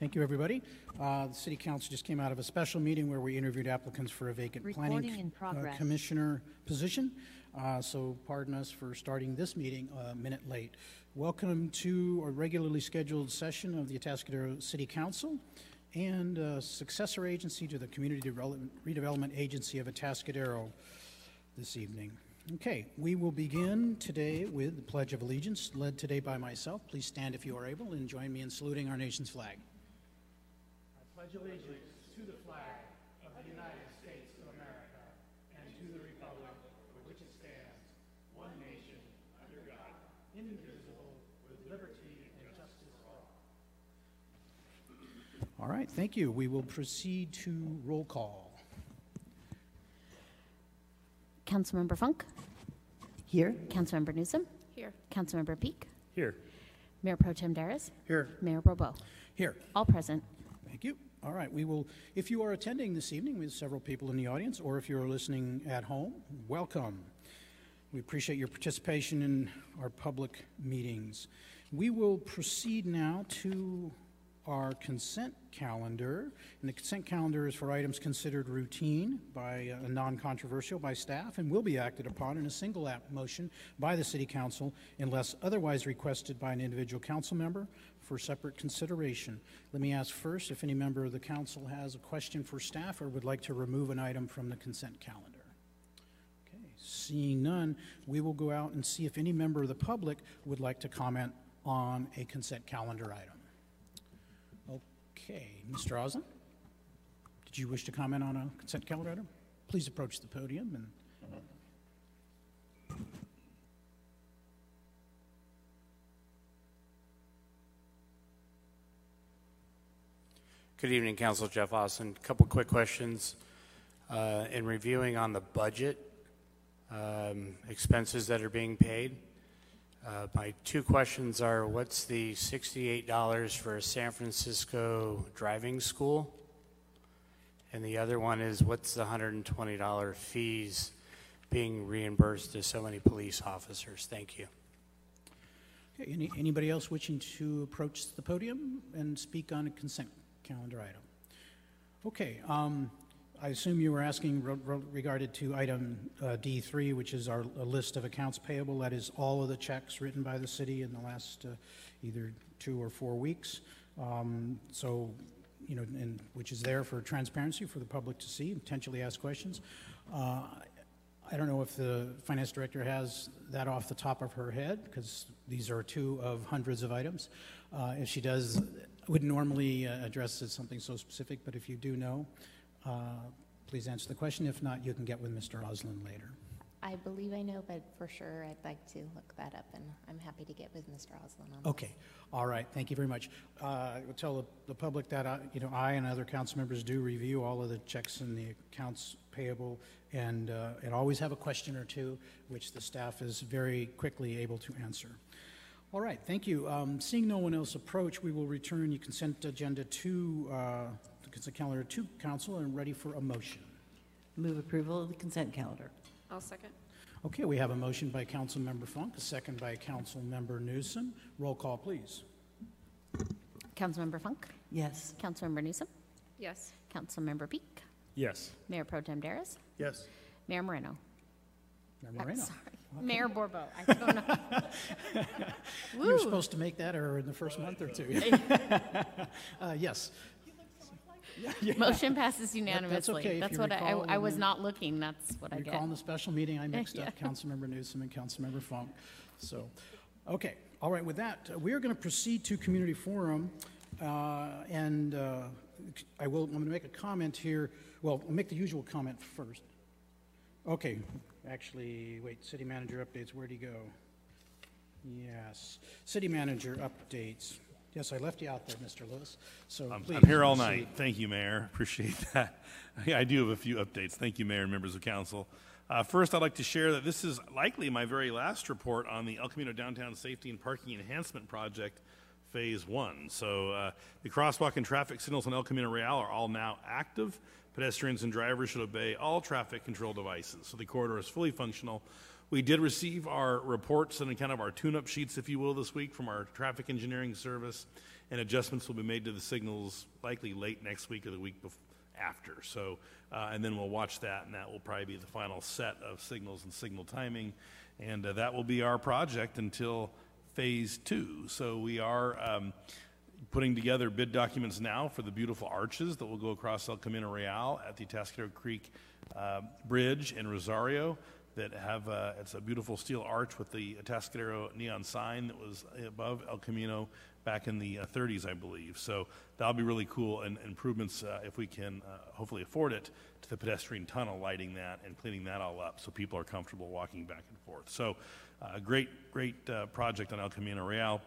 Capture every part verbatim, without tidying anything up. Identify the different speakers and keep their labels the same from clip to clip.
Speaker 1: Thank you, everybody. Uh, the City Council just came out of a special meeting where we interviewed applicants for a vacant
Speaker 2: Recording
Speaker 1: planning
Speaker 2: in progress.
Speaker 1: uh, commissioner position. Uh, so pardon us for starting this meeting a minute late. Welcome to a regularly scheduled session of the Atascadero City Council and uh, successor agency to the Community Development, Redevelopment Agency of Atascadero this evening. Okay, we will begin today with the Pledge of Allegiance, led today by myself. Please stand if you are able and join me in saluting our nation's flag. I pledge allegiance to the flag of the United States of America and to the republic for which it stands, one nation, under God, indivisible, with liberty and justice for all. All right, thank you. We will proceed to roll call.
Speaker 2: Councilmember Funk?
Speaker 3: Here.
Speaker 2: Councilmember Newsom?
Speaker 4: Here.
Speaker 2: Councilmember Peak?
Speaker 5: Here.
Speaker 2: Mayor Pro Tem Daris?
Speaker 1: Here.
Speaker 2: Mayor Bourbeau?
Speaker 1: Here.
Speaker 2: All present.
Speaker 1: Thank you. All right, we will, if you are attending this evening, we have several people in the audience, or if you're listening at home, welcome. We appreciate your participation in our public meetings. We will proceed now to our consent calendar, and the consent calendar is for items considered routine by uh, non-controversial by staff and will be acted upon in a single act motion by the City Council unless otherwise requested by an individual council member for separate consideration. Let me ask first if any member of the council has a question for staff or would like to remove an item from the consent calendar. Okay, seeing none, we will go out and see if any member of the public would like to comment on a consent calendar item. Okay, Mister Oslin, did you wish to comment on a consent calendar item? Please approach the podium. And
Speaker 5: Good evening, Council. Jeff Austin. A couple quick questions. Uh, in reviewing on the budget um, expenses that are being paid, uh, my two questions are, what's the sixty-eight dollars for a San Francisco driving school? And the other one is, what's the one hundred twenty dollars fees being reimbursed to so many police officers? Thank you.
Speaker 1: okay, any, anybody else wishing to approach the podium and speak on a consent calendar item? Okay, um, I assume you were asking re re regarded to item uh, D three, which is our a list of accounts payable. That is all of the checks written by the city in the last uh, either two or four weeks. Um, so, you know, and which is there for transparency for the public to see and potentially ask questions. Uh, I don't know if the finance director has that off the top of her head, because these are two of hundreds of items. Uh, if she does, I would normally uh, address it something so specific, but if you do know, uh, please answer the question. If not, you can get with Mister Oslin later.
Speaker 4: I believe I know, but for sure I'd like to look that up, and I'm happy to get with Mister Oslin on
Speaker 1: Okay.
Speaker 4: this.
Speaker 1: All right. Thank you very much. Uh, I will tell the, the public that I, you know, I and other council members do review all of the checks and the accounts payable, and uh, and always have a question or two, which the staff is very quickly able to answer. All right. Thank you. Um, seeing no one else approach, we will return the consent agenda to uh, the consent calendar to council and ready for a motion.
Speaker 3: Move approval of the consent calendar.
Speaker 4: I'll second.
Speaker 1: Okay, we have a motion by Council Member Funk, a second by Council Member Newsom. Roll call, please.
Speaker 2: Councilmember Funk?
Speaker 3: Yes.
Speaker 2: Councilmember Newsom?
Speaker 4: Yes.
Speaker 2: Councilmember Peak?
Speaker 5: Yes.
Speaker 2: Mayor Pro Tem Daris?
Speaker 5: Yes.
Speaker 2: Mayor Moreno?
Speaker 1: Mayor
Speaker 2: I'm
Speaker 1: Moreno.
Speaker 2: sorry. Mayor Bourbeau. I don't know.
Speaker 1: You were supposed to make that error in the first month or two. uh, yes. Yeah, yeah.
Speaker 2: Motion passes unanimously.
Speaker 1: okay. If
Speaker 2: That's
Speaker 1: you
Speaker 2: what I,
Speaker 1: recall
Speaker 2: I, I
Speaker 1: in
Speaker 2: was
Speaker 1: the-
Speaker 2: not looking. That's what I
Speaker 1: Recall
Speaker 2: get.
Speaker 1: in the special meeting, I mixed
Speaker 2: Yeah.
Speaker 1: up Councilmember Newsom and Councilmember Funk. So, okay. All right. With that, uh, we are going to proceed to community forum, uh, and uh, I will. I'm going to make a comment here. Well, I'll make the usual comment first. Okay. Actually, wait. City manager updates. Where'd he go? Yes. City manager updates. Yes, I left you out there, Mister Lewis. So
Speaker 6: I'm,
Speaker 1: please
Speaker 6: I'm here all
Speaker 1: proceed.
Speaker 6: night. Thank you, Mayor. Appreciate that. I do have a few updates. Thank you, Mayor and members of council. Uh, first, I'd like to share that this is likely my very last report on the El Camino Downtown Safety and Parking Enhancement Project, Phase one. So uh, the crosswalk and traffic signals on El Camino Real are all now active. Pedestrians and drivers should obey all traffic control devices. So the corridor is fully functional. We did receive our reports and kind of our tune-up sheets, if you will, this week from our traffic engineering service, and adjustments will be made to the signals likely late next week or the week before. After. So, uh, and then we'll watch that, and that will probably be the final set of signals and signal timing, and uh, that will be our project until phase two. So we are um, putting together bid documents now for the beautiful arches that will go across El Camino Real at the Atascadero Creek uh, Bridge in Rosario that have, uh, it's a beautiful steel arch with the Atascadero neon sign that was above El Camino back in the uh, thirties, I believe. So that'll be really cool, and improvements, uh, if we can uh, hopefully afford it, to the pedestrian tunnel, lighting that and cleaning that all up so people are comfortable walking back and forth. So a uh, great, great uh, project on El Camino Real.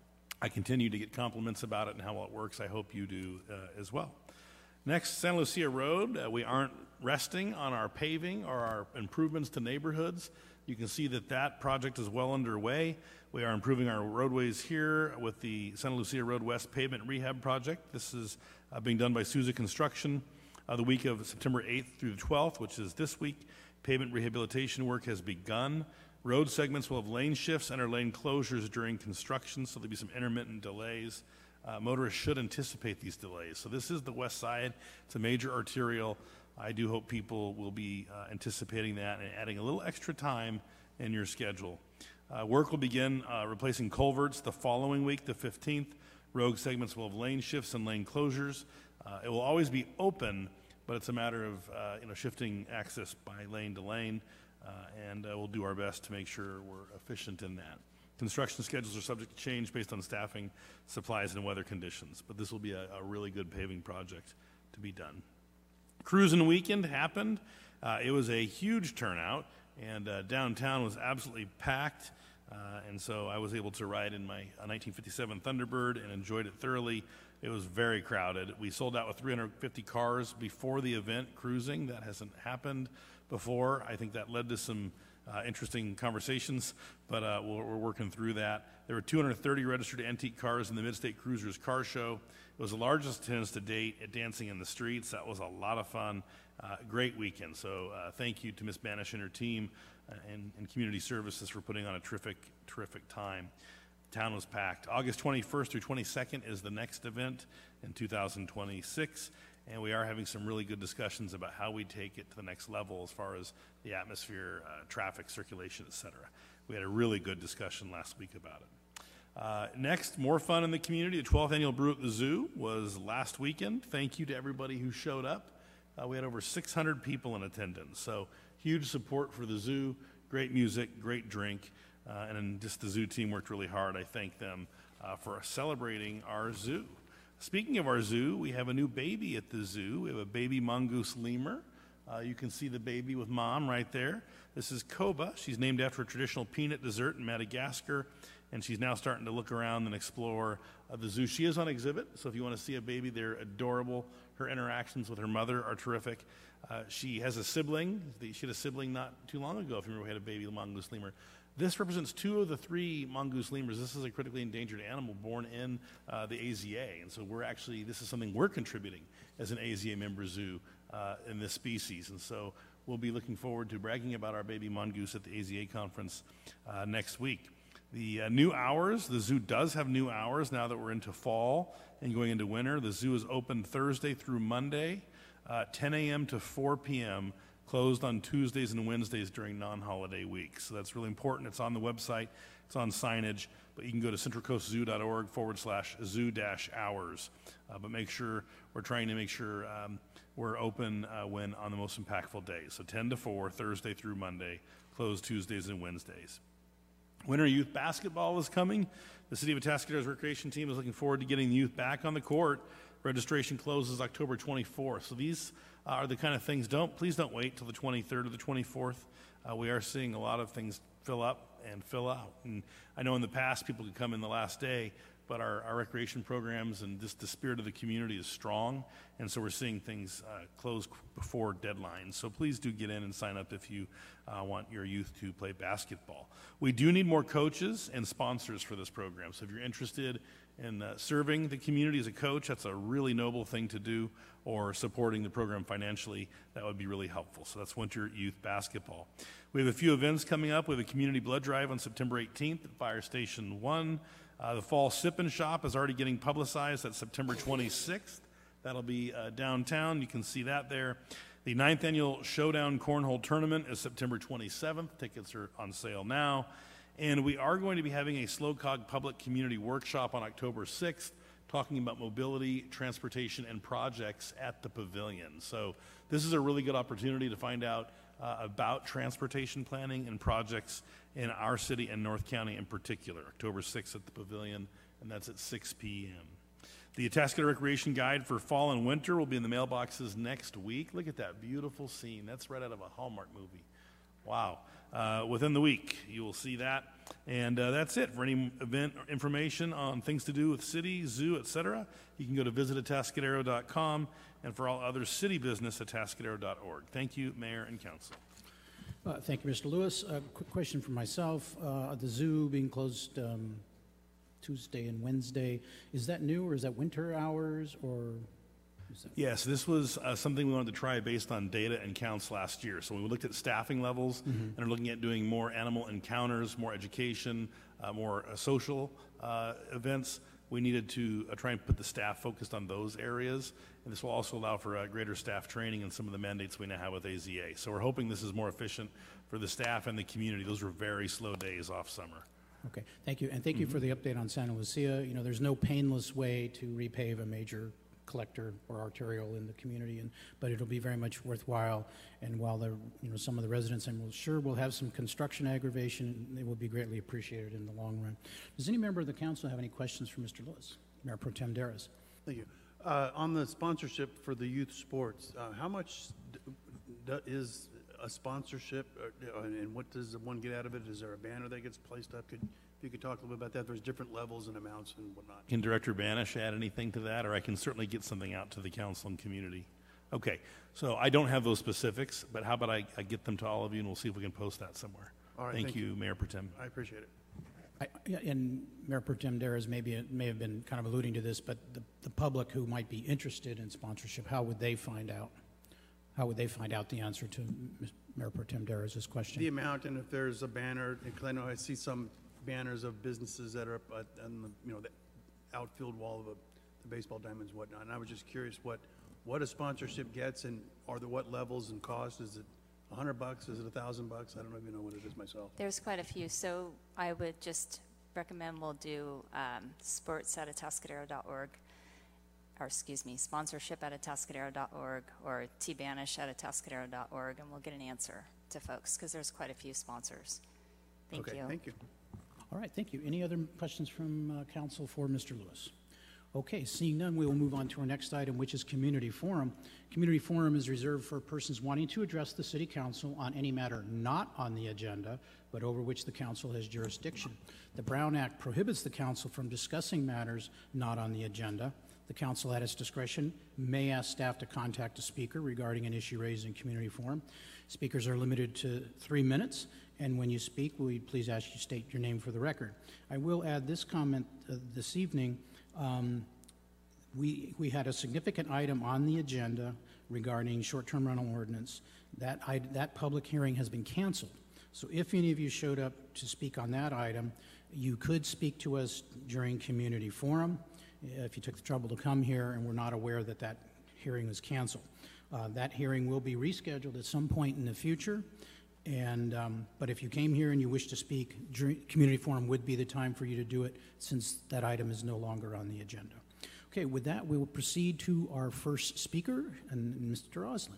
Speaker 6: I continue to get compliments about it and how well it works. I hope you do uh, as well. Next, Santa Lucia Road. Uh, we aren't resting on our paving or our improvements to neighborhoods. You can see that that project is well underway. We are improving our roadways here with the Santa Lucia Road West Pavement Rehab Project. This is uh, being done by Souza Construction uh, the week of September eighth through the twelfth, which is this week. Pavement rehabilitation work has begun. Road segments will have lane shifts and or lane closures during construction, so there'll be some intermittent delays. Uh, motorists should anticipate these delays. So this is the west side. It's a major arterial. I do hope people will be uh, anticipating that and adding a little extra time in your schedule. Uh, work will begin uh, replacing culverts the following week, the fifteenth. Road segments will have lane shifts and lane closures. Uh, it will always be open, but it's a matter of uh, you know, shifting access by lane to lane, uh, and uh, we'll do our best to make sure we're efficient in that. Construction schedules are subject to change based on staffing, supplies, and weather conditions, but this will be a, a really good paving project to be done. Cruising weekend happened. Uh, it was a huge turnout, and uh, downtown was absolutely packed, uh, and so I was able to ride in my uh, nineteen fifty-seven Thunderbird and enjoyed it thoroughly. It was very crowded. We sold out with three hundred fifty cars before the event cruising. That hasn't happened before. I think that led to some uh, interesting conversations, but uh, we're, we're working through that. There were two hundred thirty registered antique cars in the Midstate Cruisers Car Show. It was the largest attendance to date at Dancing in the Streets. That was a lot of fun. Uh, great weekend. So uh, thank you to Miz Banish and her team uh, and, and Community Services for putting on a terrific, terrific time. Town was packed. August twenty-first through twenty-second is the next event in two thousand twenty-six, and we are having some really good discussions about how we take it to the next level as far as the atmosphere, uh, traffic, circulation, et cetera. We had a really good discussion last week about it. Uh, next, more fun in the community. The twelfth Annual Brew at the Zoo was last weekend. Thank you to everybody who showed up. Uh, we had over six hundred people in attendance, so huge support for the zoo, great music, great drink, uh, and just the zoo team worked really hard. I thank them uh, for celebrating our zoo. Speaking of our zoo, we have a new baby at the zoo. We have a baby mongoose lemur. Uh, you can see the baby with mom right there. This is Koba. She's named after a traditional peanut dessert in Madagascar, and she's now starting to look around and explore uh, the zoo. She is on exhibit, so if you want to see a baby, they're adorable. Her interactions with her mother are terrific. Uh, she has a sibling. She had a sibling not too long ago, if you remember, we had a baby mongoose lemur. This represents two of the three mongoose lemurs. This is a critically endangered animal born in uh, the A Z A, and so we're actually, this is something we're contributing as an A Z A member zoo uh, in this species, and so we'll be looking forward to bragging about our baby mongoose at the A Z A conference uh, next week. The uh, new hours, the zoo does have new hours now that we're into fall and going into winter. The zoo is open Thursday through Monday, uh, ten a.m. to four p.m., closed on Tuesdays and Wednesdays during non-holiday weeks. So that's really important. It's on the website. It's on signage. But you can go to centralcoastzoo.org forward slash zoo dash hours. Uh, but make sure, we're trying to make sure um, we're open uh, when on the most impactful days. So ten to four, Thursday through Monday, closed Tuesdays and Wednesdays. Winter youth basketball is coming. The City of Atascadero's recreation team is looking forward to getting the youth back on the court. Registration closes October twenty-fourth. So these are the kind of things, don't, please don't wait till the twenty-third or the twenty-fourth. Uh, we are seeing a lot of things fill up and fill out. And I know in the past people could come in the last day. but our, our recreation programs and just the spirit of the community is strong, and so we're seeing things uh, close before deadlines. So please do get in and sign up if you uh, want your youth to play basketball. We do need more coaches and sponsors for this program, so if you're interested in uh, serving the community as a coach, that's a really noble thing to do, or supporting the program financially, that would be really helpful. So that's Winter Youth Basketball. We have a few events coming up. We have a community blood drive on September eighteenth at Fire Station one. Uh, the Fall Sip and Shop is already getting publicized. That's September twenty-sixth. That'll be uh, downtown. You can see that there. The ninth Annual Showdown Cornhole Tournament is September twenty-seventh. Tickets are on sale now. And we are going to be having a Slow Cog Public Community Workshop on October sixth, talking about mobility, transportation, and projects at the pavilion. So this is a really good opportunity to find out uh, about transportation planning and projects in our city and North County in particular. October sixth at the pavilion, and that's at six p.m. The Atascocita Recreation Guide for fall and winter will be in the mailboxes next week. Look at that beautiful scene. That's right out of a Hallmark movie. Wow. Uh, within the week, you will see that. And uh, that's it. For any event or information on things to do with city, zoo, et cetera, you can go to visit atascadero dot com, and for all other city business, atascadero dot org. Thank you, Mayor and Council.
Speaker 1: Uh, Thank you, Mister Lewis. A quick question for myself. Uh, The zoo being closed um, Tuesday and Wednesday, is that new, or is that winter hours, or? is that-
Speaker 6: Yes, this was uh, something we wanted to try based on data and counts last year. So we looked at staffing levels and are looking at doing more animal encounters, more education, uh, more uh, social uh, events. We needed to uh, try and put the staff focused on those areas. And this will also allow for uh, greater staff training and some of the mandates we now have with A Z A. So we're hoping this is more efficient for the staff and the community. Those were very slow days off summer.
Speaker 1: Okay, thank you. And thank you for the update on Santa Lucia. You know, there's no painless way to repave a major collector or arterial in the community, and but it'll be very much worthwhile. And while the you know some of the residents, I'm sure, will have some construction aggravation, they will be greatly appreciated in the long run. Does any member of the council have any questions for Mister Lewis? Mayor Pro Tem Darris.
Speaker 7: Thank you. Uh, on the sponsorship for the youth sports, uh, how much d- d- is a sponsorship, uh, and what does one get out of it? Is there a banner that gets placed up? Could, if you could talk a little bit about that. There's different levels and amounts and whatnot.
Speaker 6: Can Director Banish add anything to that, or I can certainly get something out to the council and community? Okay, so I don't have those specifics, but how about I, I get them to all of you, and we'll see if we can post that somewhere.
Speaker 7: All right,
Speaker 6: Thank,
Speaker 7: thank
Speaker 6: you,
Speaker 7: you.
Speaker 6: Mayor Pro Tem.
Speaker 7: I appreciate it.
Speaker 1: I, yeah, and Mayor Pro Tem Darris maybe may have been kind of alluding to this, but the, the public who might be interested in sponsorship, how would they find out? How would they find out the answer to Mayor Pro Tem Darris' question?
Speaker 7: The amount, and if there's a banner, because I know I see some banners of businesses that are up at, on the, you know, the outfield wall of a, the baseball diamonds and whatnot. And I was just curious what, what a sponsorship gets, and are there what levels and costs? Is it a hundred bucks? Is it a thousand bucks? I don't even know what it is myself.
Speaker 8: There's quite a few, so I would just recommend we'll do um, sports at atascadero dot org, or excuse me, sponsorship at atascadero dot org, or T-Banish at atascadero dot org, and we'll get an answer to folks, because there's quite a few sponsors. Thank
Speaker 7: Okay,
Speaker 8: you.
Speaker 7: thank you.
Speaker 1: All right, thank you. Any other questions from uh, council for Mister Lewis? Okay, seeing none, we will move on to our next item, which is Community Forum. Community Forum is reserved for persons wanting to address the City Council on any matter not on the agenda, but over which the council has jurisdiction. The Brown Act prohibits the council from discussing matters not on the agenda. The council, at its discretion, may ask staff to contact a speaker regarding an issue raised in Community Forum. Speakers are limited to three minutes, and when you speak, we please ask you state your name for the record. I will add this comment uh, this evening. Um, we, we had a significant item on the agenda regarding short-term rental ordinance. That, I, that public hearing has been canceled. So if any of you showed up to speak on that item, you could speak to us during Community Forum if you took the trouble to come here and were not aware that that hearing was canceled. Uh, that hearing will be rescheduled at some point in the future. And, um, but if you came here and you wish to speak, Community Forum would be the time for you to do it, since that item is no longer on the agenda. Okay, with that, we will proceed to our first speaker, and Mister Oslin.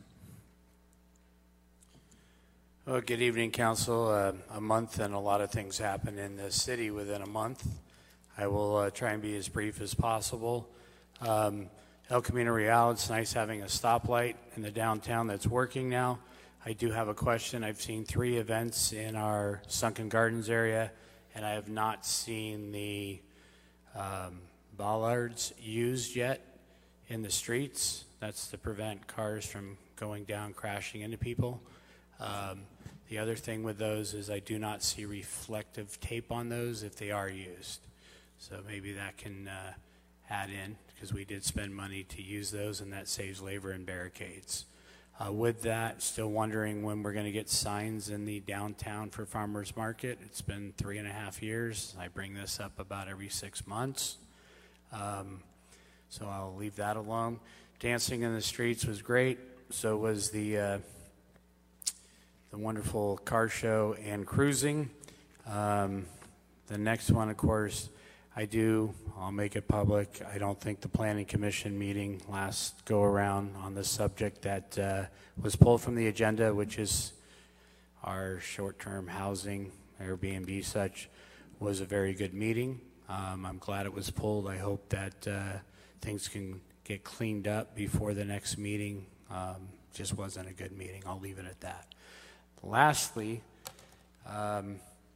Speaker 5: Well, good evening, Council. Uh, a month and a lot of things happen in the city within a month. I will uh, try and be as brief as possible. Um, El Camino Real, it's nice having a stoplight in the downtown that's working now. I do have a question. I've seen three events in our Sunken Gardens area, and I have not seen the um, bollards used yet in the streets. That's to prevent cars from going down, crashing into people. Um, the other thing with those is I do not see reflective tape on those if they are used. So maybe that can uh, add in, because we did spend money to use those, and that saves labor and barricades. Uh, with that, still wondering when we're going to get signs in the downtown for Farmers Market. It's been three and a half years. I bring this up about every six months. Um, so I'll leave that alone. Dancing in the streets was great. So was the uh, the wonderful car show and cruising. Um, the next one, of course, I do, I'll make it public. I don't think the Planning Commission meeting last go around on this subject that uh, was pulled from the agenda, which is our short-term housing, Airbnb such, was a very good meeting. Um, I'm glad it was pulled. I hope that uh, things can get cleaned up before the next meeting. Um, just wasn't a good meeting. I'll leave it at that. Lastly, um,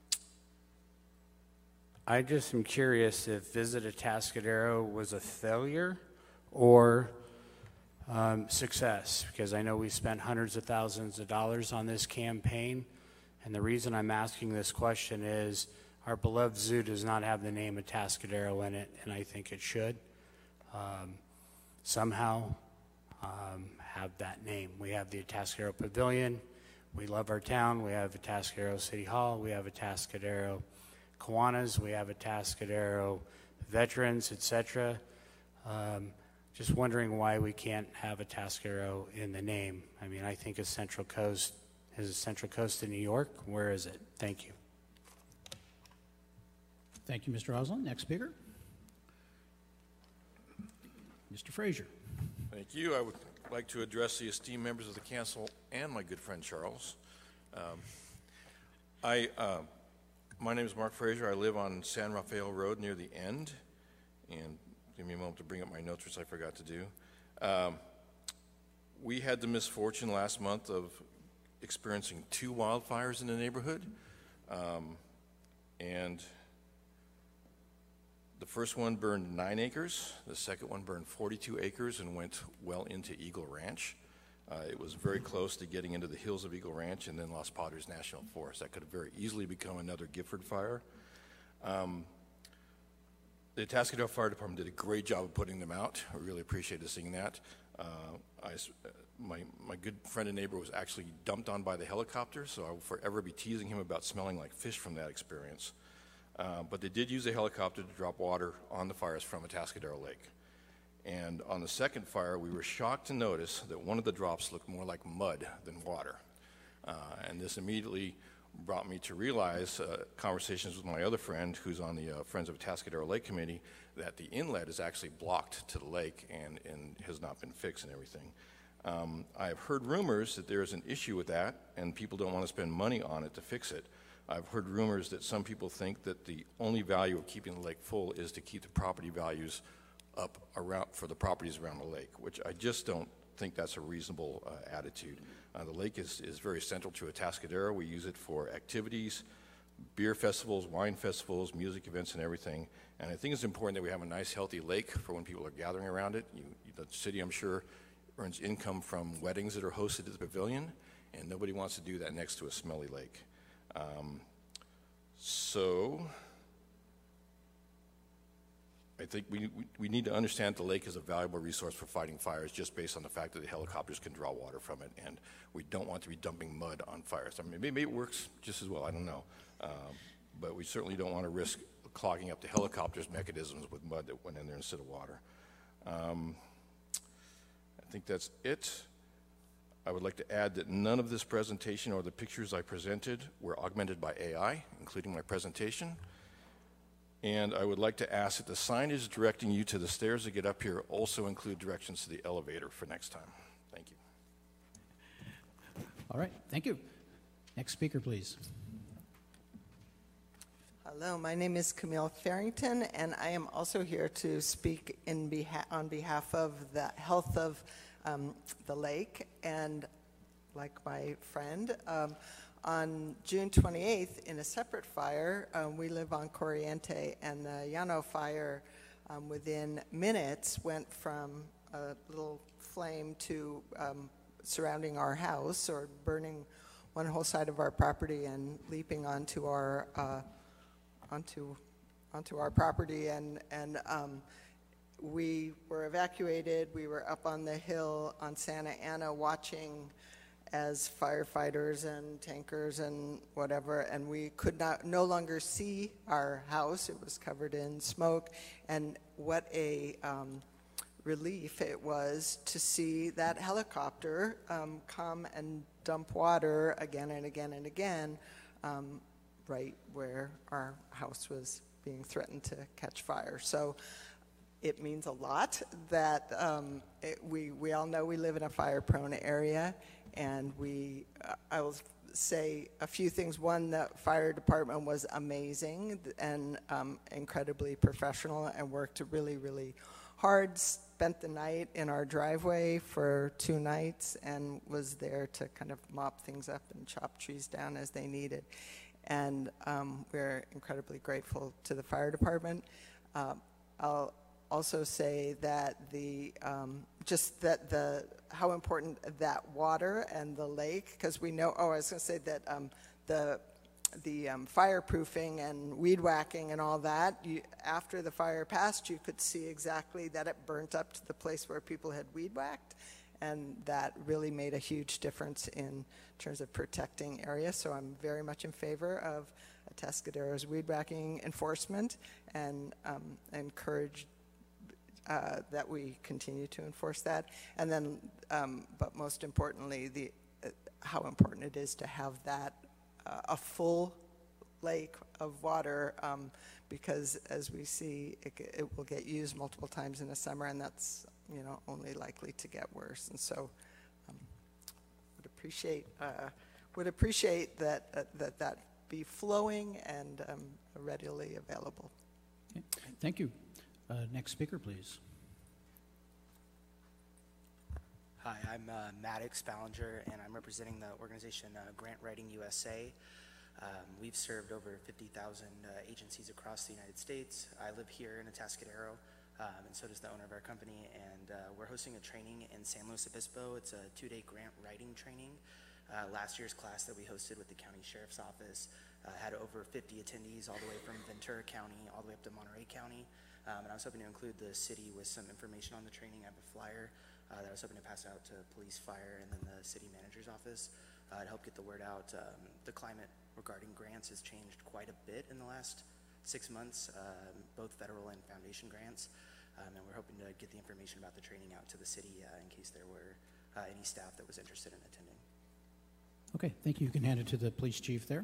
Speaker 5: I just am curious if Visit Atascadero was a failure or um, success, because I know we spent hundreds of thousands of dollars on this campaign, and the reason I'm asking this question is our beloved zoo does not have the name Atascadero in it, and I think it should um, somehow um, have that name. We have the Atascadero Pavilion. We love our town. We have Atascadero City Hall. We have Atascadero Kiwanis, we have Atascadero veterans, et cetera. Um, just wondering why we can't have Atascadero in the name. I mean, I think a Central Coast is a Central Coast in New York. Where is it? Thank you.
Speaker 1: Thank you, Mister Oslin. Next speaker. Mister Frazier.
Speaker 9: Thank you. I would like to address the esteemed members of the council and my good friend Charles. Um, I. Uh, My name is Mark Frazier. I live on San Rafael Road near the end. And give me a moment to bring up my notes, which I forgot to do. Um, we had the misfortune last month of experiencing two wildfires in the neighborhood. Um, and the first one burned nine acres. The second one burned forty-two acres and went well into Eagle Ranch. Uh, it was very close to getting into the hills of Eagle Ranch and then Los Padres National Forest. That could have very easily become another Gifford fire. Um, the Atascadero Fire Department did a great job of putting them out. I really appreciated seeing that. Uh, I, my, my good friend and neighbor was actually dumped on by the helicopter, so I will forever be teasing him about smelling like fish from that experience. Uh, but they did use a helicopter to drop water on the fires from Atascadero Lake. And on the second fire, we were shocked to notice that one of the drops looked more like mud than water. Uh, and this immediately brought me to realize, uh, conversations with my other friend who's on the uh, Friends of Atascadero Lake Committee, that the inlet is actually blocked to the lake and, and has not been fixed and everything. Um, I have heard rumors that there is an issue with that and people don't want to spend money on it to fix it. I've heard rumors that some people think that the only value of keeping the lake full is to keep the property values up around for the properties around the lake, which I just don't think that's a reasonable uh, attitude. Uh, the lake is, is very central to Atascadero. We use it for activities, beer festivals, wine festivals, music events, and everything. And I think it's important that we have a nice, healthy lake for when people are gathering around it. You, the city, I'm sure, earns income from weddings that are hosted at the pavilion, and nobody wants to do that next to a smelly lake. Um, so... I think we, we, we need to understand the lake is a valuable resource for fighting fires just based on the fact that the helicopters can draw water from it, and we don't want to be dumping mud on fires. I mean, maybe it works just as well, I don't know. Um, but we certainly don't want to risk clogging up the helicopters' mechanisms with mud that went in there instead of water. Um, I think that's it. I would like to add that none of this presentation or the pictures I presented were augmented by A I, including my presentation. And I would like to ask that the signage directing you to the stairs to get up here also include directions to the elevator for next time. Thank you.
Speaker 1: All right, thank you. Next speaker, please.
Speaker 10: Hello, my name is Camille Farrington, and I am also here to speak in beha- on behalf of the health of um, the lake. And like my friend, um, on June twenty-eighth, in a separate fire, um, we live on Corriente, and the Llano fire, um, within minutes, went from a little flame to um, surrounding our house, or burning one whole side of our property and leaping onto our uh, onto onto our property, and and um, we were evacuated. We were up on the hill on Santa Ana watching as firefighters and tankers and whatever, and we could not no longer see our house. It was covered in smoke, and what a um, relief it was to see that helicopter um, come and dump water again and again and again, um, right where our house was being threatened to catch fire. So it means a lot that um, it, we, we all know we live in a fire-prone area, and we, uh, I will say a few things. One, the fire department was amazing and um, incredibly professional and worked really, really hard, spent the night in our driveway for two nights and was there to kind of mop things up and chop trees down as they needed. And um, we're incredibly grateful to the fire department. Uh, I'll also say that the um, just that the how important that water and the lake, because we know. Oh, I was going to say that um, the the um, fireproofing and weed whacking and all that. You, after the fire passed, you could see exactly that it burnt up to the place where people had weed whacked, and that really made a huge difference in terms of protecting areas. So I'm very much in favor of Atascadero's weed whacking enforcement, and um, encourage uh, that we continue to enforce that. And then, um, but most importantly, the uh, how important it is to have that uh, a full lake of water, um, because as we see, it, it will get used multiple times in the summer, and that's, you know, only likely to get worse. And so um, would appreciate uh, would appreciate that uh, that that be flowing and um, readily available.
Speaker 1: Okay. Thank you. Uh, next speaker, please.
Speaker 11: Hi, I'm uh, Maddox Ballinger, and I'm representing the organization uh, Grant Writing U S A. Um, we've served over fifty thousand uh, agencies across the United States. I live here in Atascadero, um, and so does the owner of our company, and uh, we're hosting a training in San Luis Obispo. It's a two-day grant writing training. Uh, last year's class that we hosted with the county sheriff's office uh, had over fifty attendees all the way from Ventura County all the way up to Monterey County, um, and I was hoping to include the city with some information on the training. I have a flyer uh, that I was hoping to pass out to police, fire, and then the city manager's office uh, to help get the word out. Um, the climate regarding grants has changed quite a bit in the last six months, um, both federal and foundation grants, um, and we're hoping to get the information about the training out to the city uh, in case there were uh, any staff that was interested in attending.
Speaker 1: Okay, thank you. You can hand it to the police chief there.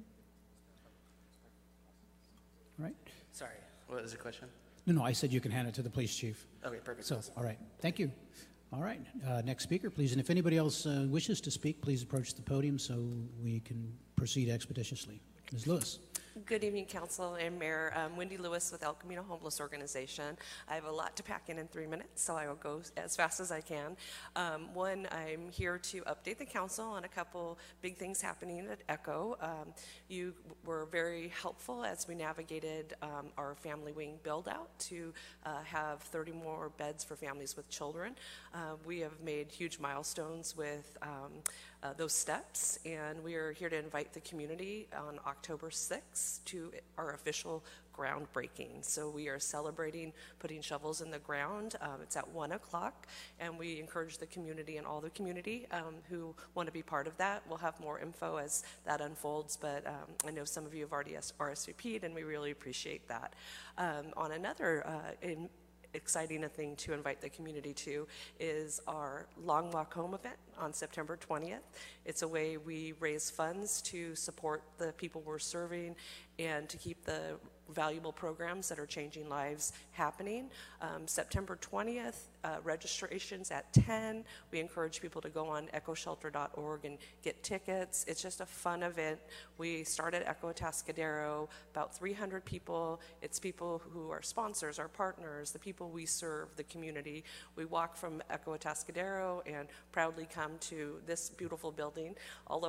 Speaker 1: All right.
Speaker 11: Sorry, what was the question?
Speaker 1: No, no, I said you can hand it to the police chief.
Speaker 11: Okay, perfect.
Speaker 1: So,
Speaker 11: Awesome.
Speaker 1: all right, thank you. All right, uh, next speaker, please. And if anybody else uh, wishes to speak, please approach the podium so we can proceed expeditiously. Miz Lewis.
Speaker 12: Good evening, Council and Mayor. I'm Wendy Lewis with El Camino Homeless Organization. I have a lot to pack in in three minutes, so I will go as fast as I can. Um, one, I'm here to update the Council on a couple big things happening at ECHO. Um, you were very helpful as we navigated um, our family wing build-out to uh, have thirty more beds for families with children. Uh, we have made huge milestones with um, uh, those steps, and we are here to invite the community on October sixth to our official groundbreaking. So we are celebrating putting shovels in the ground. Um, it's at one o'clock, and we encourage the community and all the community um, who want to be part of that. We'll have more info as that unfolds, but um, I know some of you have already R S V P'd, and we really appreciate that. Um, on another uh, in exciting a thing to invite the community to is our Long Walk Home event on September twentieth. It's a way we raise funds to support the people we're serving and to keep the valuable programs that are changing lives happening. Um, September twentieth, uh, registrations at ten. We encourage people to go on echo shelter dot org and get tickets. It's just a fun event. We started Echo Atascadero, about three hundred people. It's people who are sponsors, our partners, the people we serve, the community. We walk from Echo Atascadero and proudly come to this beautiful building. All of our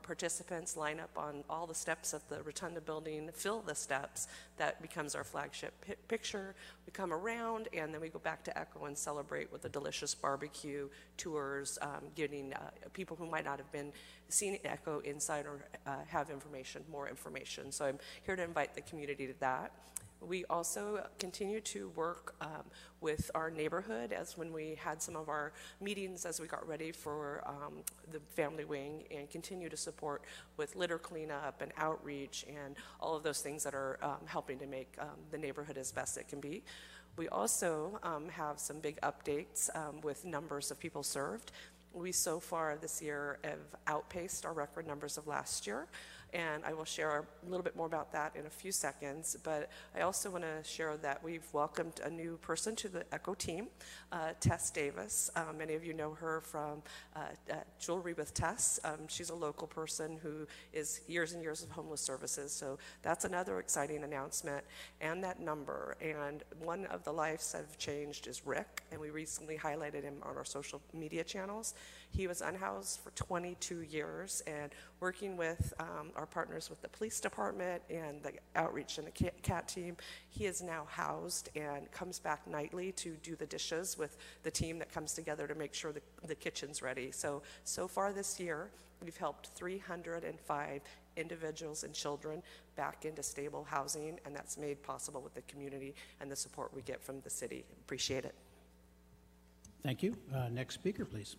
Speaker 12: participants line up on all the steps of the Rotunda building, fill the steps. That becomes our flagship pi- picture. We come around, and then we go back to Echo and celebrate with a delicious barbecue, tours, um, getting uh, people who might not have been seen Echo inside or uh, have information, more information. So I'm here to invite the community to that. We also continue to work um, with our neighborhood, as when we had some of our meetings as we got ready for um, the family wing, and continue to support with litter cleanup and outreach and all of those things that are um, helping to make um, the neighborhood as best it can be. We also um, have some big updates um, with numbers of people served. We so far this year have outpaced our record numbers of last year, and I will share a little bit more about that in a few seconds. But I also want to share that we've welcomed a new person to the Echo team, uh, Tess Davis. Um, many of you know her from uh, uh, Jewelry with Tess. Um, she's a local person who is years and years of homeless services, so that's another exciting announcement. And that number, and one of the lives have changed is Rick, and we recently highlighted him on our social media channels. He was unhoused for twenty-two years, and working with um, our partners with the police department and the outreach and the CAT team, he is now housed and comes back nightly to do the dishes with the team that comes together to make sure the, the kitchen's ready. So, so far this year, we've helped three hundred five individuals and children back into stable housing, and that's made possible with the community and the support we get from the city. Appreciate it.
Speaker 1: Thank you. Uh, next speaker, please.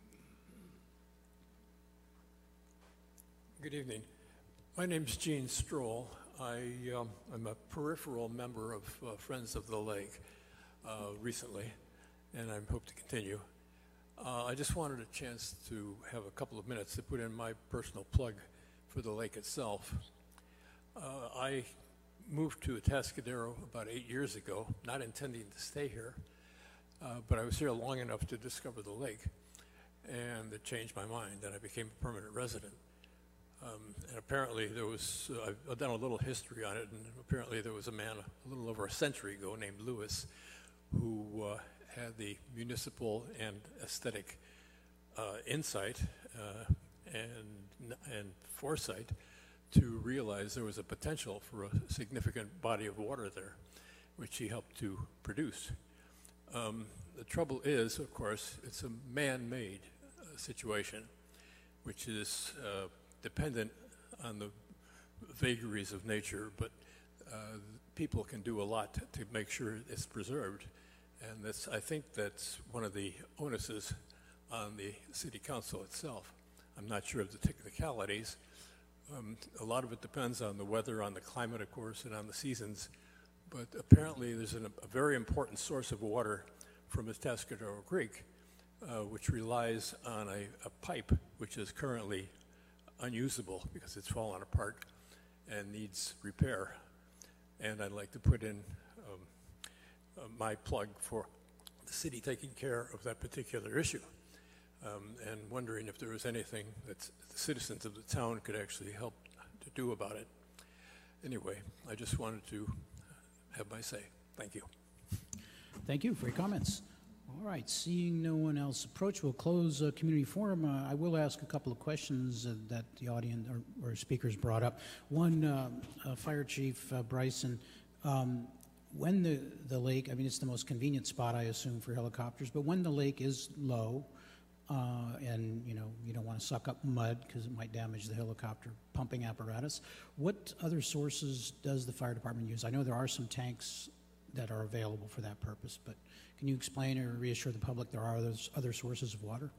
Speaker 13: Good evening. My name's Gene Stroll. I, um, I'm a peripheral member of uh, Friends of the Lake uh, recently, and I hope to continue. Uh, I just wanted a chance to have a couple of minutes to put in my personal plug for the lake itself. Uh, I moved to Atascadero about eight years ago, not intending to stay here, uh, but I was here long enough to discover the lake, and it changed my mind, and I became a permanent resident. Um, and apparently there was, uh, I've done a little history on it, and apparently there was a man a little over a century ago named Lewis who uh, had the municipal and aesthetic uh, insight uh, and, and foresight to realize there was a potential for a significant body of water there, which he helped to produce. Um, the trouble is, of course, it's a man-made uh, situation, which is uh, dependent on the vagaries of nature, but uh, people can do a lot to, to make sure it's preserved. And that's, I think that's one of the onuses on the city council itself. I'm not sure of the technicalities. Um, a lot of it depends on the weather, on the climate, of course, and on the seasons. But apparently there's an, a very important source of water from Atascadero Creek, uh, which relies on a, a pipe which is currently unusable because it's fallen apart and needs repair. And I'd like to put in um, uh, my plug for the city taking care of that particular issue, um, and wondering if there was anything that the citizens of the town could actually help to do about it. Anyway, I just wanted to have my say. Thank you.
Speaker 1: Thank you for your comments. All right, seeing no one else approach, we'll close uh, community forum. Uh, I will ask a couple of questions uh, that the audience or, or speakers brought up. One, uh, uh, Fire Chief uh, Bryson, um, when the, the lake, I mean, it's the most convenient spot, I assume, for helicopters, but when the lake is low uh, and, you know, you don't want to suck up mud because it might damage the helicopter pumping apparatus, what other sources does the fire department use? I know there are some tanks that are available for that purpose, but can you explain or reassure the public there are those other sources of water?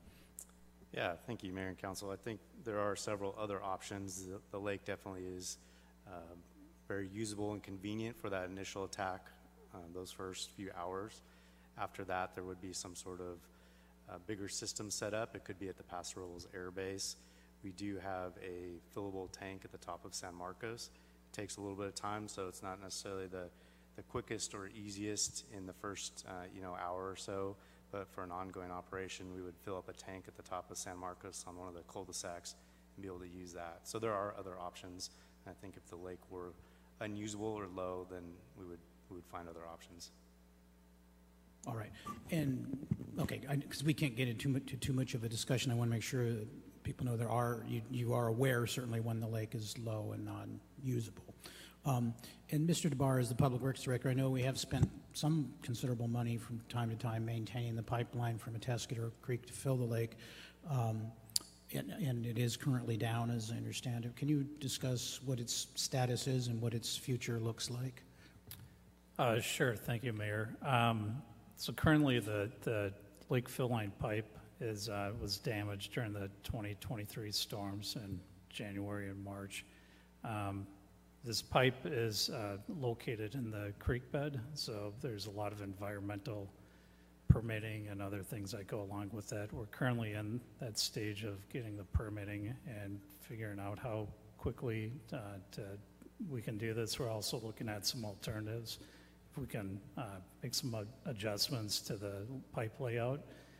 Speaker 14: Yeah, thank you, Mayor and Council. I think there are several other options. The, the lake definitely is uh, very usable and convenient for that initial attack, uh, those first few hours. After that, there would be some sort of uh, bigger system set up. It could be at the Paso Robles Air Base. We do have a fillable tank at the top of San Marcos. It takes a little bit of time, so it's not necessarily the the quickest or easiest in the first uh, you know hour or so, but for an ongoing operation, we would fill up a tank at the top of San Marcos on one of the cul-de-sacs and be able to use that. So there are other options. And I think if the lake were unusable or low, then we would we would find other options.
Speaker 1: All right, and okay, because we can't get into too much, to too much of a discussion. I want to make sure people know there are, you, you are aware certainly when the lake is low and non-usable. Um, and Mister DeBar, as the Public Works Director, I know we have spent some considerable money from time to time maintaining the pipeline from Atascadero Creek to fill the lake, um, and, and it is currently down, as I understand it. Can you discuss what its status is and what its future looks like?
Speaker 15: Uh, sure, thank you, Mayor. Um, so currently the, the lake fill line pipe is, uh, was damaged during the twenty twenty-three storms in January and March. Um, This pipe is uh, located in the creek bed, so there's a lot of environmental permitting and other things that go along with that. We're currently in that stage of getting the permitting and figuring out how quickly uh, to, we can do this. We're also looking at some alternatives. If we can uh, make some ad- adjustments to the pipe layout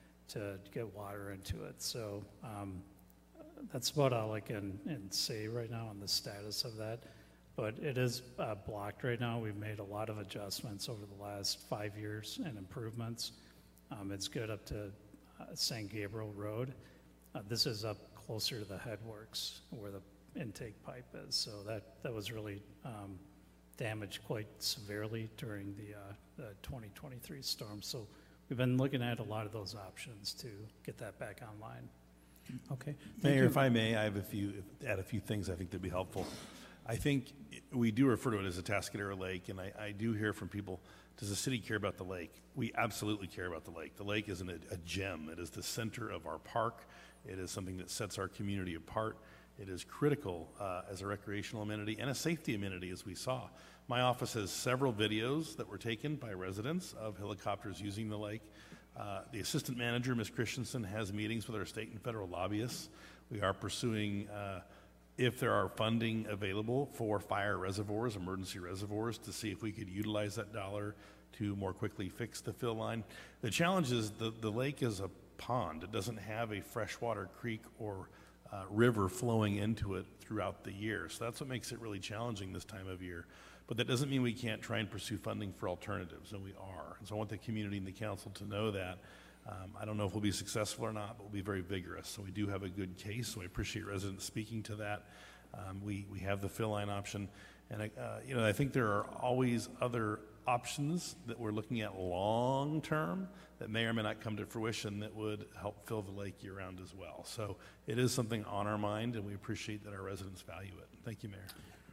Speaker 15: to get water into it. So um, that's about all I can and say right now on the status of that. But it is uh, blocked right now. We've made a lot of adjustments over the last five years and improvements. Um, it's good up to uh, Saint Gabriel Road. Uh, this is up closer to the headworks where the intake pipe is. So that, that was really um, damaged quite severely during the, uh, the twenty twenty-three storm. So we've been looking at a lot of those options to get that back online.
Speaker 1: Okay.
Speaker 6: Mayor, if I may, I have a few, add a few things I think that'd be helpful. I think we do refer to it as a Atascadero Lake, and I, I do hear from people, does the city care about the lake? We absolutely care about the lake. The lake is an, a gem. It is the center of our park. It is something that sets our community apart. It is critical uh, as a recreational amenity and a safety amenity, as we saw. My office has several videos that were taken by residents of helicopters using the lake. Uh, the assistant manager, Miz Christensen, has meetings with our state and federal lobbyists. We are pursuing uh, if there are funding available for fire reservoirs, emergency reservoirs, to see if we could utilize that dollar to more quickly fix the fill line. The challenge is the, the lake is a pond. It doesn't have a freshwater creek or uh, river flowing into it throughout the year. So that's what makes it really challenging this time of year. But that doesn't mean we can't try and pursue funding for alternatives, and we are. And so I want the community and the council to know that. Um, I don't know if we'll be successful or not, but we'll be very vigorous. So we do have a good case, so I appreciate residents speaking to that. Um, we, we have the fill line option. And, I, uh, you know, I think there are always other options that we're looking at long term that may or may not come to fruition that would help fill the lake year round as well. So it is something on our mind, and we appreciate that our residents value it. Thank you, Mayor.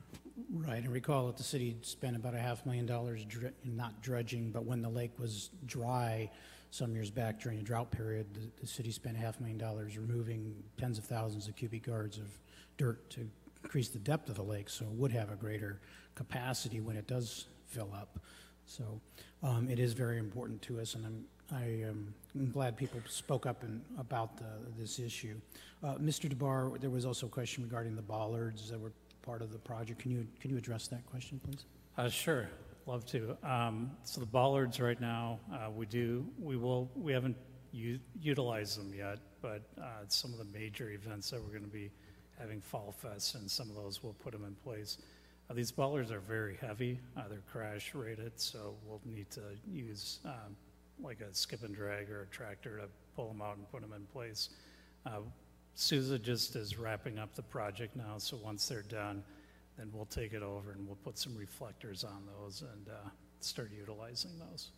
Speaker 1: Right, and recall that the city spent about a half million dollars, dr- not dredging, but when the lake was dry some years back during a drought period, the, the city spent a half million dollars removing tens of thousands of cubic yards of dirt to increase the depth of the lake, so it would have a greater capacity when it does fill up. So um, it is very important to us, and I'm I, um, I'm glad people spoke up in, about the, this issue. Uh, Mister DeBar, there was also a question regarding the bollards that were part of the project. Can you can you address that question, please?
Speaker 15: Uh, sure, love to. Um, so the bollards right now, uh, we do, we will, we haven't u- utilized them yet, but uh, some of the major events that we're going to be having Fall Fest, and some of those we'll put them in place. Uh, these bollards are very heavy. Uh, they're crash rated, so we'll need to use um, like a skip and drag or a tractor to pull them out and put them in place. Uh, Sousa just is wrapping up the project now, so once they're done, then we'll take it over and we'll put some reflectors on those and uh, start utilizing those.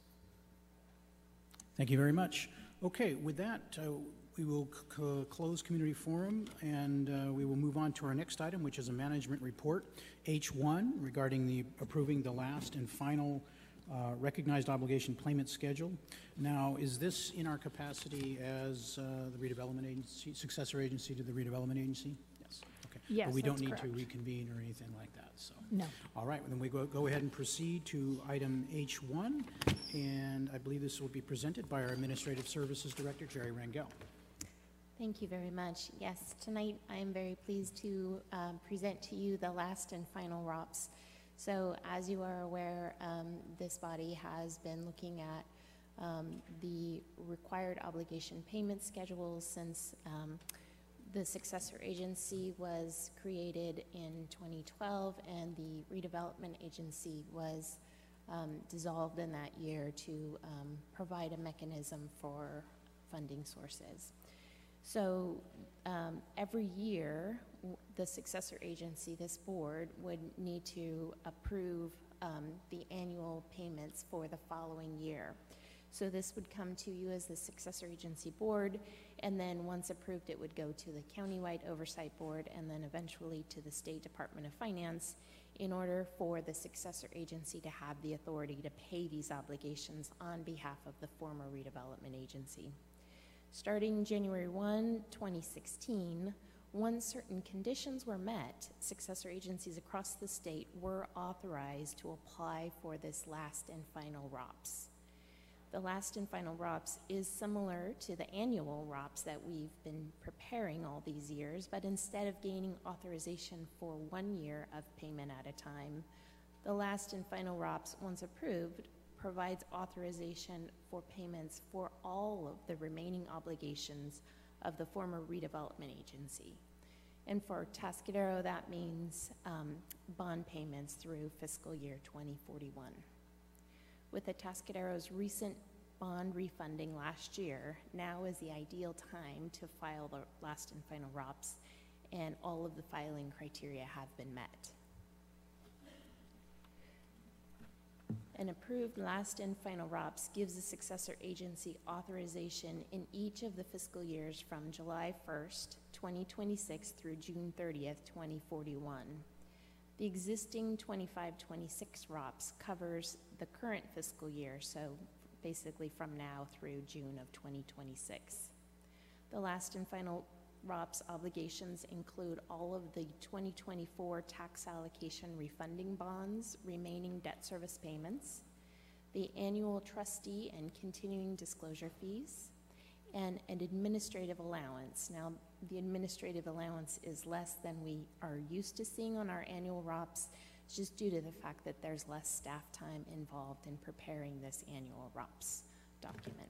Speaker 1: Thank you very much. Okay, with that, uh, we will c- c- close community forum, and uh, we will move on to our next item, which is a management report, H one, regarding the approving the last and final uh, recognized obligation payment schedule. Now, is this in our capacity as uh, the redevelopment agency, successor agency to the redevelopment agency? Yes. Okay.
Speaker 16: Yes,
Speaker 1: But we don't
Speaker 16: that's
Speaker 1: need
Speaker 16: correct.
Speaker 1: to reconvene or anything like that. So.
Speaker 16: No.
Speaker 1: All right. Then we go, go ahead and proceed to item H one, and I believe this will be presented by our Administrative Services Director, Jerry Rangel.
Speaker 4: Thank you very much. Yes, tonight I am very pleased to um, present to you the last and final R O Ps. So as you are aware, um, this body has been looking at um, the required obligation payment schedules since um, the successor agency was created in twenty twelve, and the redevelopment agency was um, dissolved in that year to um, provide a mechanism for funding sources. So um, every year, w- the successor agency, this board, would need to approve um, the annual payments for the following year. So this would come to you as the successor agency board, and then once approved, it would go to the countywide oversight board, and then eventually to the State Department of Finance, in order for the successor agency to have the authority to pay these obligations on behalf of the former redevelopment agency. Starting January first, twenty sixteen, once certain conditions were met, successor agencies across the state were authorized to apply for this last and final R O P S. The last and final R O P S is similar to the annual R O P S that we've been preparing all these years, but instead of gaining authorization for one year of payment at a time, the last and final R O P S, once approved, provides authorization for payments for all of the remaining obligations of the former redevelopment agency. And for Tascadero, that means um, bond payments through fiscal year twenty forty-one. With the Tascadero's recent bond refunding last year, now is the ideal time to file the last and final R O P S, and all of the filing criteria have been met. An approved last and final R O P S gives the successor agency authorization in each of the fiscal years from July first, twenty twenty-six through June thirtieth, twenty forty-one. The existing twenty-five twenty-six R O P S covers the current fiscal year, so basically from now through June of twenty twenty-six. The last and final R O P S obligations include all of the twenty twenty-four tax allocation refunding bonds, remaining debt service payments, the annual trustee and continuing disclosure fees, and an administrative allowance. Now, the administrative allowance is less than we are used to seeing on our annual R O P S, just due to the fact that there's less staff time involved in preparing this annual R O P S document.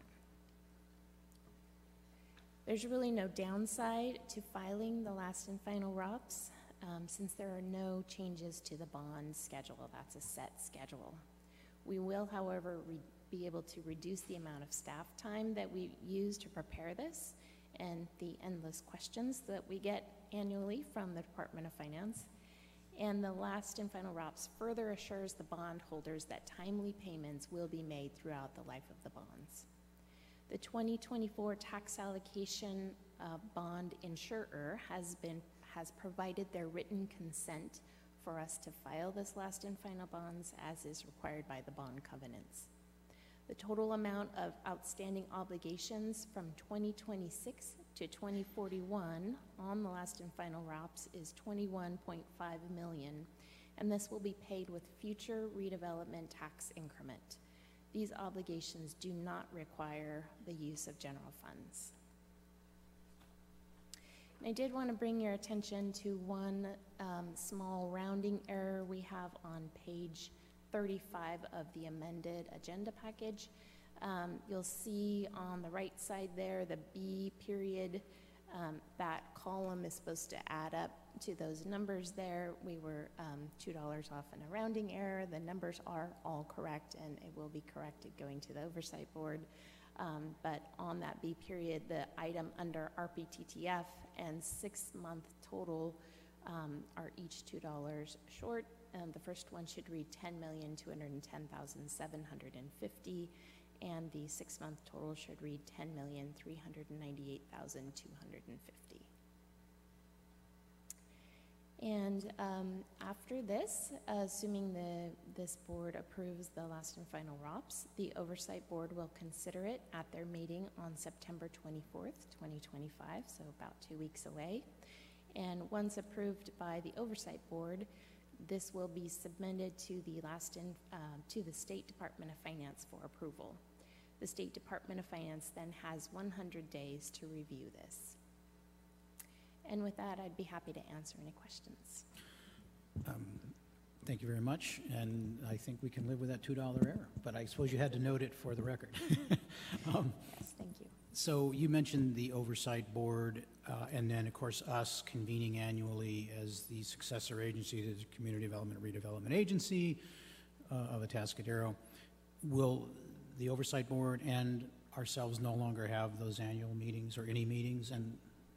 Speaker 4: There's really no downside to filing the last and final R O P S, um, since there are no changes to the bond schedule. That's a set schedule. We will, however, re be able to reduce the amount of staff time that we use to prepare this and the endless questions that we get annually from the Department of Finance. And the last and final R O P S further assures the bondholders that timely payments will be made throughout the life of the bonds. The twenty twenty-four tax allocation uh, bond insurer has been has provided their written consent for us to file this last and final bonds, as is required by the bond covenants. The total amount of outstanding obligations from twenty twenty-six to twenty forty-one on the last and final R O P S is twenty-one point five million dollars, and this will be paid with future redevelopment tax increment. These obligations do not require the use of general funds. And I did want to bring your attention to one um, small rounding error we have on page thirty-five of the amended agenda package. Um, you'll see on the right side there, the B period, um, that column is supposed to add up to those numbers there. We were um, two dollars off in a rounding error. The numbers are all correct, and it will be corrected going to the oversight board. Um, but on that B period, the item under R P T T F and six-month total um, are each two dollars short. Um, the first one should read ten million two hundred ten thousand seven hundred fifty, and the six-month total should read ten million three hundred ninety-eight thousand two hundred fifty. And um, after this, uh, assuming the, this board approves the last and final R O P S, the Oversight Board will consider it at their meeting on September twenty-fourth, twenty twenty-five, so about two weeks away. And once approved by the Oversight Board, this will be submitted to the last in, uh, to the State Department of Finance for approval. The State Department of Finance then has one hundred days to review this. And with that, I'd be happy to answer any questions.
Speaker 1: Um, thank you very much, and I think we can live with that two dollar error, but I suppose you had to note it for the record. um,
Speaker 4: yes, thank you.
Speaker 1: So you mentioned the Oversight Board, uh, and then, of course, us convening annually as the successor agency to the Community Development Redevelopment Agency uh, of Atascadero. Will the Oversight Board and ourselves no longer have those annual meetings or any meetings? And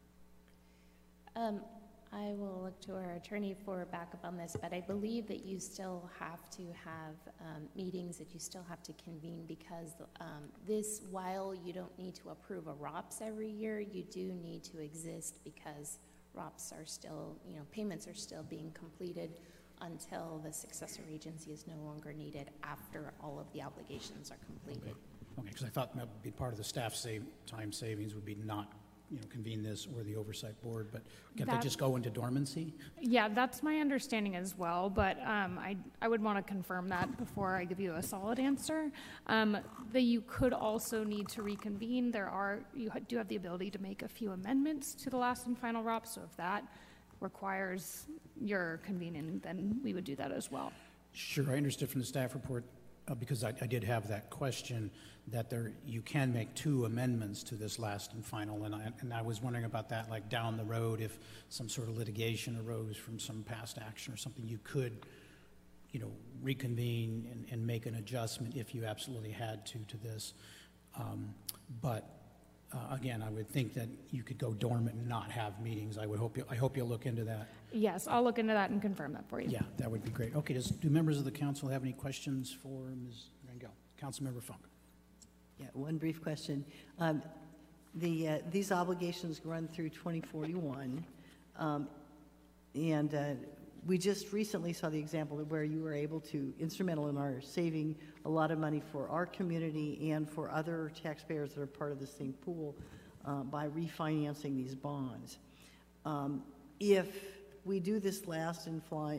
Speaker 4: Um, I will look to our attorney for backup on this, but I believe that you still have to have um, meetings, that you still have to convene, because um, this, while you don't need to approve a R O P S every year, you do need to exist because R O P S are still, you know, payments are still being completed until the successor agency is no longer needed after all of the obligations are completed.
Speaker 1: Okay, because I thought that would be part of the staff save, time savings would be not, you know, convene this or the oversight board, but can't they
Speaker 16: That-
Speaker 1: just go into dormancy?
Speaker 16: Yeah, that's my understanding as well, but um, I, I would want to confirm that before I give you a solid answer. Um, that you could also need to reconvene. There are, you ha- do have the ability to make a few amendments to the last and final R O P, so if that requires your convening, then we would do that as well.
Speaker 1: Sure, I understood from the staff report, uh, because I, I did have that question, that there, you can make two amendments to this last and final, and I, and I was wondering about that, like down the road, if some sort of litigation arose from some past action or something, you could, you know, reconvene and, and make an adjustment if you absolutely had to to this. Um, but uh, again, I would think that you could go dormant and not have meetings. I would hope you, I hope you'll look into that.
Speaker 16: Yes, I'll look into that and confirm that for you.
Speaker 1: Yeah, that would be great. Okay, does, do members of the council have any questions for Miz Rangel? Councilmember Funk.
Speaker 3: Yeah, one brief question. Um, the, uh, these obligations run through twenty forty-one, um, and uh, we just recently saw the example of where you were able to, instrumental in our saving a lot of money for our community and for other taxpayers that are part of the same pool uh, by refinancing these bonds. Um, if we do this last and fly,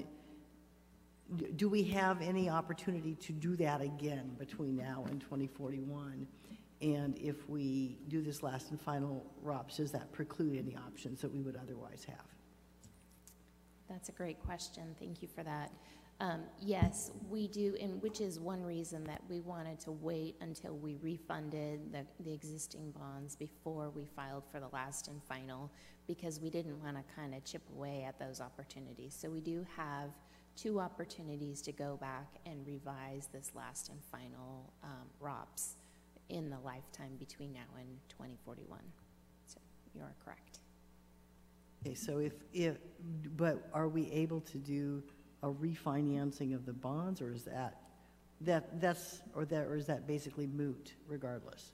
Speaker 3: do we have any opportunity to do that again between now and twenty forty-one? And if we do this last and final R O P S, does that preclude any options that we would otherwise have?
Speaker 4: That's a great question. Thank you for that. Um, yes, we do, and which is one reason that we wanted to wait until we refunded the, the existing bonds before we filed for the last and final, because we didn't want to kind of chip away at those opportunities. So we do have two opportunities to go back and revise this last and final um, R O P S in the lifetime between now and twenty forty-one. So you are correct.
Speaker 3: Okay, so if, if, but are we able to do a refinancing of the bonds, or is that, that, that's, or that, or is that basically moot regardless?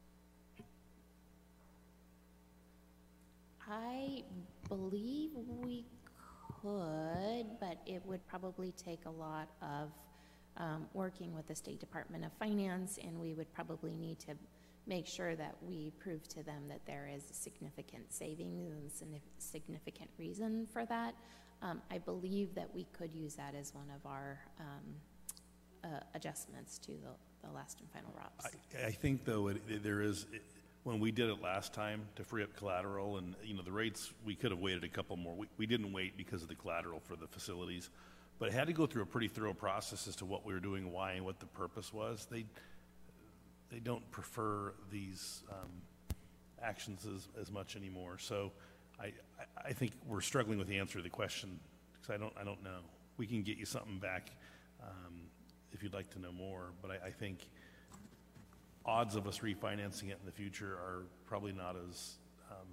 Speaker 4: I believe we could, but it would probably take a lot of um, working with the State Department of Finance, and we would probably need to make sure that we prove to them that there is significant savings and significant reason for that. Um, I believe that we could use that as one of our um, uh, adjustments to the, the last and final R O P S.
Speaker 6: I, I think, though, it, it, there is, it, when we did it last time to free up collateral, and, you know, the rates, we could have waited a couple more. We, we didn't wait because of the collateral for the facilities, but it had to go through a pretty thorough process as to what we were doing, why, and what the purpose was. They, they don't prefer these um, actions as, as much anymore. So I, I, I think we're struggling with the answer to the question, because I don't, I don't know. We can get you something back um, if you'd like to know more, but I, I think odds of us refinancing it in the future are probably not as um,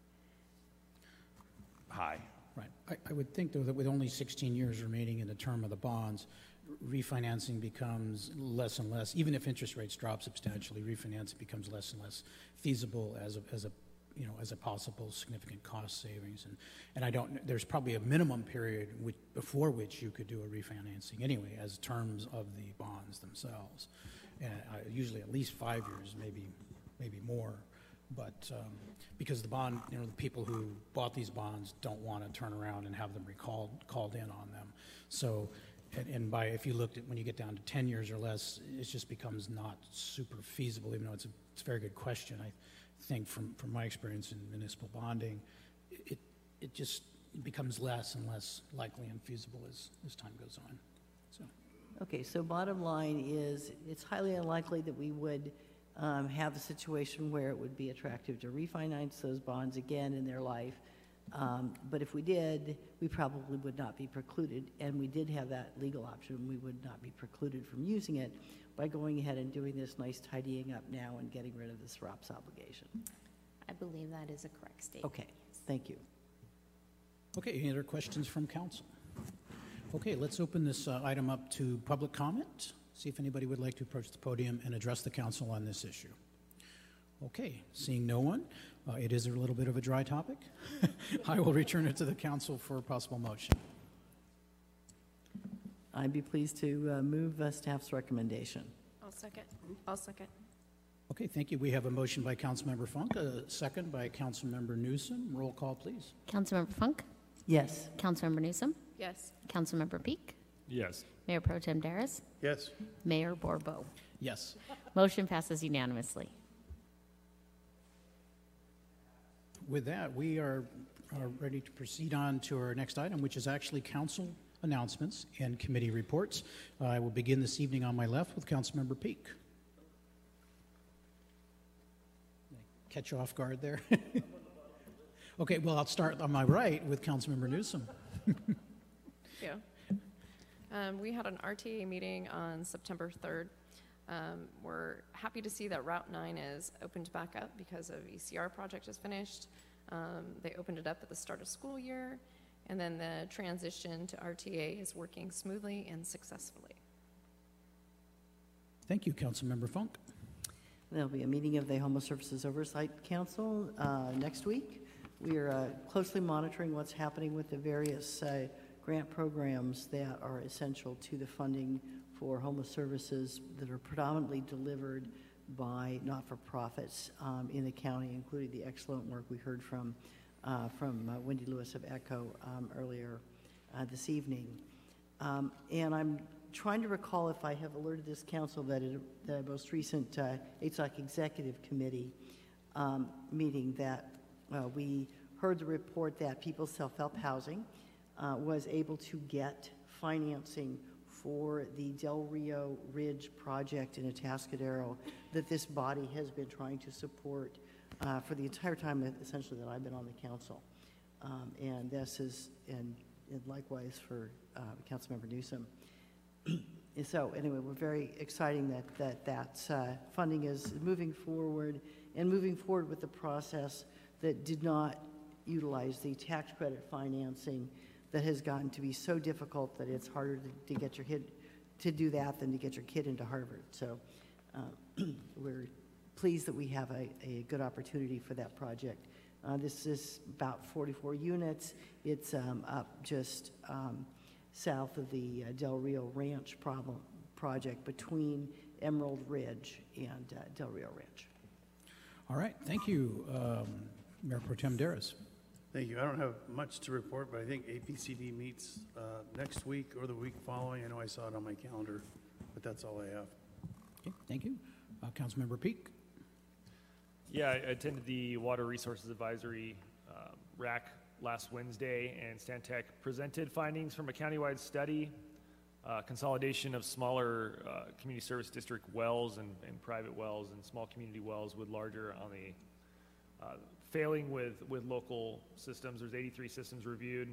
Speaker 6: high.
Speaker 1: Right. I, I would think, though, that with only sixteen years remaining in the term of the bonds, refinancing becomes less and less, even if interest rates drop substantially, refinancing becomes less and less feasible as a, as a you know, as a possible significant cost savings. And, and I don't, there's probably a minimum period which, before which you could do a refinancing anyway, as terms of the bonds themselves. And uh, usually at least five years, maybe, maybe more. But um, because the bond, you know, the people who bought these bonds don't want to turn around and have them recalled, called in on them. So, and, and by, if you looked at, when you get down to ten years or less, it just becomes not super feasible, even though it's a, it's a very good question. I think from, from my experience in municipal bonding, it, it just becomes less and less likely and feasible as, as time goes on. So.
Speaker 3: Okay, so bottom line is, it's highly unlikely that we would um, have a situation where it would be attractive to refinance those bonds again in their life. Um, But if we did, we probably would not be precluded, and we did have that legal option, we would not be precluded from using it by going ahead and doing this nice tidying up now and getting rid of this R O P S obligation.
Speaker 4: I believe that is a correct statement.
Speaker 3: Okay, thank you.
Speaker 1: Okay, any other questions from council? Okay, let's open this uh, item up to public comment. See if anybody would like to approach the podium and address the council on this issue. Okay, seeing no one, uh, it is a little bit of a dry topic. I will return it to the council for a possible motion.
Speaker 3: I'd be pleased to uh, move uh, staff's recommendation.
Speaker 17: I'll second. I'll second.
Speaker 1: Okay, thank you. We have a motion by Councilmember Funk, a second by Councilmember Newsom. Roll call, please.
Speaker 2: Councilmember Funk?
Speaker 3: Yes.
Speaker 2: Councilmember Newsom?
Speaker 17: Yes.
Speaker 2: Councilmember Peak?
Speaker 13: Yes.
Speaker 2: Mayor Pro Tem Daris?
Speaker 7: Yes.
Speaker 2: Mayor Borbeau?
Speaker 1: Yes.
Speaker 2: Motion passes unanimously.
Speaker 1: With that, we are, are ready to proceed on to our next item, which is actually council announcements and committee reports. Uh, I will begin this evening on my left with Councilmember Peak. Catch you off guard there. Okay, well, I'll start on my right with Councilmember Newsom.
Speaker 17: Yeah. Um, we had an R T A meeting on September third. Um, we're happy to see that Route nine is opened back up because of E C R project is finished. Um, they opened it up at the start of school year, and then the transition to R T A is working smoothly and successfully.
Speaker 1: Thank you, Councilmember Funk.
Speaker 3: There'll be a meeting of the Homeless Services Oversight Council uh, next week. We are uh, closely monitoring what's happening with the various uh, grant programs that are essential to the funding for homeless services that are predominantly delivered by not-for-profits um, in the county, including the excellent work we heard from uh, from uh, Wendy Lewis of ECHO um, earlier uh, this evening. Um, and I'm trying to recall if I have alerted this council that at the most recent uh, A T S O C Executive Committee um, meeting that uh, we heard the report that People's Self-Help Housing uh, was able to get financing for the Del Rio Ridge project in Atascadero that this body has been trying to support uh, for the entire time, that, essentially, that I've been on the council. Um, and this is, and, and likewise for uh, Councilmember Newsom. So anyway, we're very exciting that that, that uh, funding is moving forward and moving forward with the process that did not utilize the tax credit financing that has gotten to be so difficult that it's harder to, to get your kid to do that than to get your kid into Harvard. So uh, we're pleased that we have a, a good opportunity for that project. Uh, this is about forty-four units. It's um, up just um, south of the uh, Del Rio Ranch problem, project between Emerald Ridge and uh, Del Rio Ranch.
Speaker 1: All right, thank you, um, Mayor Pro Tem Daris.
Speaker 7: Thank you. I don't have much to report, but I think A P C D meets uh, next week or the week following. I know I saw it on my calendar, but that's all I have.
Speaker 1: Okay, thank you. Uh, Councilmember Peak.
Speaker 18: Yeah, I attended the Water Resources Advisory um, R A C last Wednesday, and Stantec presented findings from a countywide study, uh, consolidation of smaller uh, community service district wells and, and private wells and small community wells with larger on the uh, failing with, with local systems. There's eighty-three systems reviewed.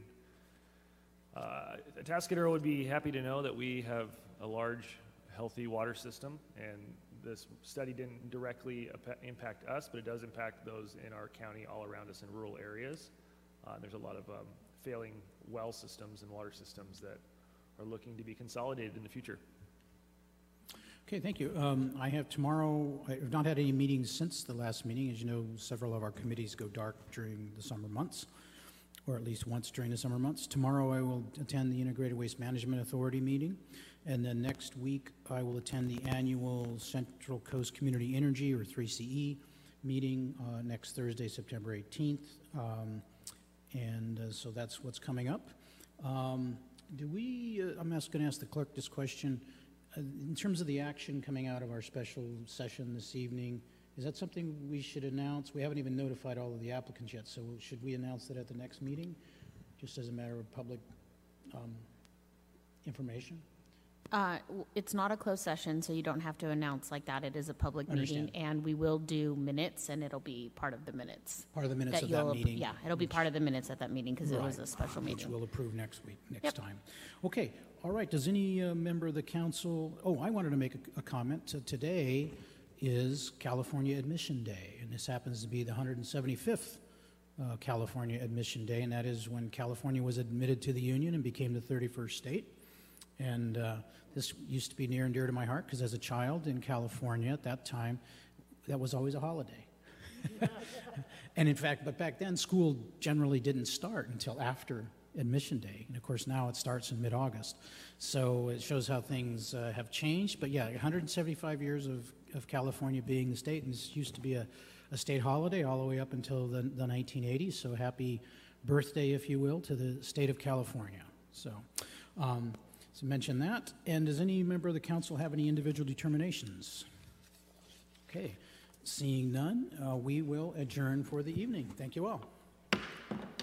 Speaker 18: Uh, Atascadero would be happy to know that we have a large, healthy water system, and this study didn't directly impact us, but it does impact those in our county all around us in rural areas. Uh, there's a lot of um, failing well systems and water systems that are looking to be consolidated in the future.
Speaker 1: Okay, thank you. Um, I have tomorrow, I have not had any meetings since the last meeting. As you know, several of our committees go dark during the summer months, or at least once during the summer months. Tomorrow I will attend the Integrated Waste Management Authority meeting, and then next week I will attend the annual Central Coast Community Energy, or three C E, meeting uh, next Thursday, September eighteenth. Um, and uh, so that's what's coming up. Um, do we, uh, I'm going to ask the clerk this question. Uh, in terms of the action coming out of our special session this evening, is that something we should announce? We haven't even notified all of the applicants yet, so should we announce that at the next meeting, just as a matter of public um, information?
Speaker 2: Uh, w- It's not a closed session, so you don't have to announce like that. It is a public meeting,
Speaker 1: Understand.
Speaker 2: and we will do minutes, and it'll be part of the minutes.
Speaker 1: Part of the minutes of that
Speaker 2: you'll ap-
Speaker 1: meeting,
Speaker 2: Yeah, it'll be part of the minutes at that meeting, because it was
Speaker 1: Right,
Speaker 2: a special
Speaker 1: Which
Speaker 2: meeting.
Speaker 1: we'll approve next week, next
Speaker 2: Yep.
Speaker 1: time. Okay, all right, does any uh, member of the council, oh, I wanted to make a, a comment. So today is California Admission Day, and this happens to be the one hundred seventy-fifth uh, California Admission Day, and that is when California was admitted to the Union and became the thirty-first state. And uh, this used to be near and dear to my heart, because as a child in California at that time, that was always a holiday. And in fact, but back then, school generally didn't start until after Admission Day. And of course, now it starts in mid-August. So it shows how things uh, have changed. But yeah, one hundred seventy-five years of, of California being the state, and this used to be a, a state holiday all the way up until the, the nineteen eighties. So happy birthday, if you will, to the state of California. So, um, so mention that. And does any member of the council have any individual determinations? Okay. Seeing none, uh, we will adjourn for the evening. Thank you all.